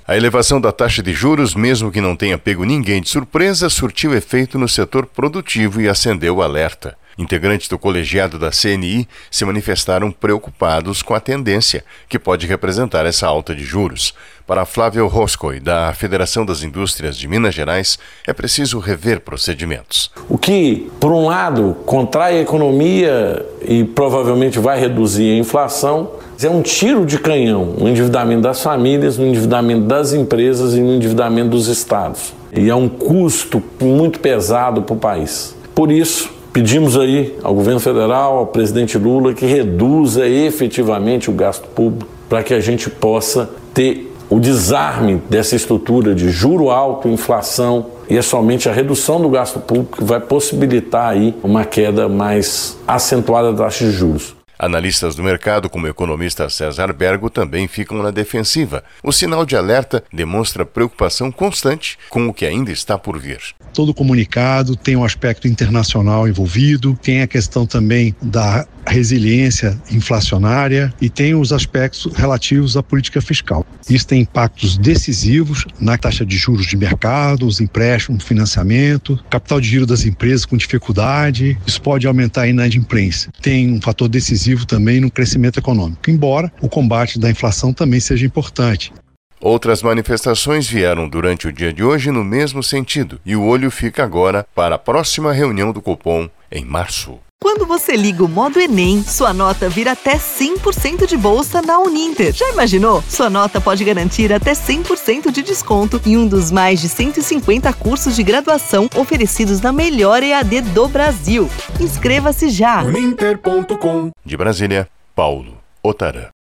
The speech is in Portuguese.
A elevação da taxa de juros, mesmo que não tenha pego ninguém de surpresa, surtiu efeito no setor produtivo e acendeu o alerta. Integrantes do colegiado da CNI se manifestaram preocupados com a tendência que pode representar essa alta de juros. Para Flávio Roscoe, da Federação das Indústrias de Minas Gerais, é preciso rever procedimentos. O que, por um lado, contrai a economia e provavelmente vai reduzir a inflação, é um tiro de canhão no endividamento das famílias, no endividamento das empresas e no endividamento dos estados. E é um custo muito pesado para o país. Por isso, pedimos aí ao governo federal, ao presidente Lula, que reduza efetivamente o gasto público para que a gente possa ter o desarme dessa estrutura de juro alto, inflação, e é somente a redução do gasto público que vai possibilitar aí uma queda mais acentuada da taxa de juros. Analistas do mercado, como o economista César Bergo, também ficam na defensiva. O sinal de alerta demonstra preocupação constante com o que ainda está por vir. Todo comunicado tem um aspecto internacional envolvido, tem a questão também da resiliência inflacionária e tem os aspectos relativos à política fiscal. Isso tem impactos decisivos na taxa de juros de mercado, os empréstimos, financiamento, capital de giro das empresas com dificuldade. Isso pode aumentar a inadimplência. Tem um fator decisivo também no crescimento econômico, embora o combate da inflação também seja importante. Outras manifestações vieram durante o dia de hoje no mesmo sentido, e o olho fica agora para a próxima reunião do Copom, em março. Quando você liga o modo Enem, sua nota vira até 100% de bolsa na Uninter. Já imaginou? Sua nota pode garantir até 100% de desconto em um dos mais de 150 cursos de graduação oferecidos na melhor EAD do Brasil. Inscreva-se já! Uninter.com. De Brasília, Paulo Otarã.